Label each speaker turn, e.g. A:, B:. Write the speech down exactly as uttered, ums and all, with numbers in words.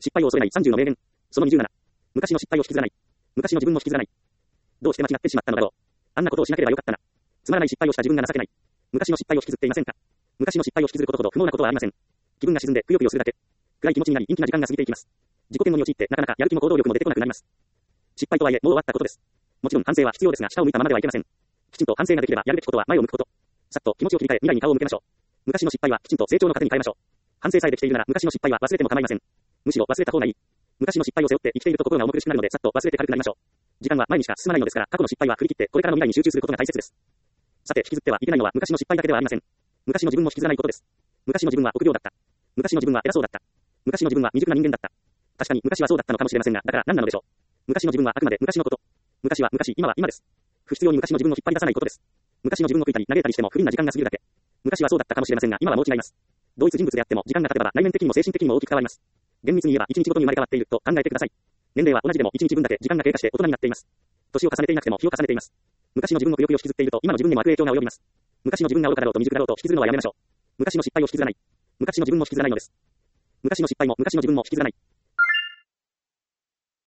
A: 失敗を恐れないさんじゅうの名言。そのにじゅうなな。昔の失敗を引きずらない。昔の自分も引きずらない。どうして間違ってしまったのだろう。あんなことをしなければよかったな。つまらない失敗をした自分が情けない。昔の失敗を引きずっていませんか。昔の失敗を引きずることほど不毛なことはありません。気分が沈んでくよくよするだけ。暗い気持ちになり陰気な時間が過ぎていきます。自己嫌悪に陥ってなかなかやる気も行動力も出てこなくなります。失敗とはいえもう終わったことです。もちろん反省は必要ですが下を向いたままではいけません。きちんと反省ができればやるべきことは前を向くこと。さっと気持ちを切り替え未来に顔を向けましょう。昔の失敗はきちんと成長の糧に変えましょう。反省さえできているなら昔の失敗は忘れても構いません。むしろ忘れた方がいい。昔の失敗を背負って生きていると心が重苦しくなるのでさっと忘れて軽くなりましょう。時間は前にしか進まないのですから過去の失敗は振り切ってこれからの未来に集中することが大切です。さて引きずってはいけないのは昔の失敗だけではありません。昔の自分も引きずらないことです。昔の自分は臆病だった。昔の自分は偉そうだった。昔の自分は未熟な人間だった。確かに昔はそうだったのかもしれませんが、だから何なのでしょう。昔の自分はあくまで昔のこと。昔は昔、今は今です。不必要に昔の自分を引っ張り出さないことです。昔の自分を悔いたり嘆いたりしても不憫な時間が過ぎるだけ。昔はそうだったかもしれませんが、今はもう違います。同一人物であっても時間が経てば内面的にも精神的にも大きく変わります。厳密に言えば一日ごとに生まれ変わっていると考えてください。年齢は同じでも一日分だけ時間が経過して大人になっています。年を重ねていなくても日を重ねています。昔の自分のくよくよ引きずっていると今の自分にも悪影響が及びます。昔の自分が愚かだろうと未熟だろうと引きずるのはやめましょう。昔の失敗を引きずらない。昔の自分も引きずらないのです。昔の失敗も昔の自分も引きずらない。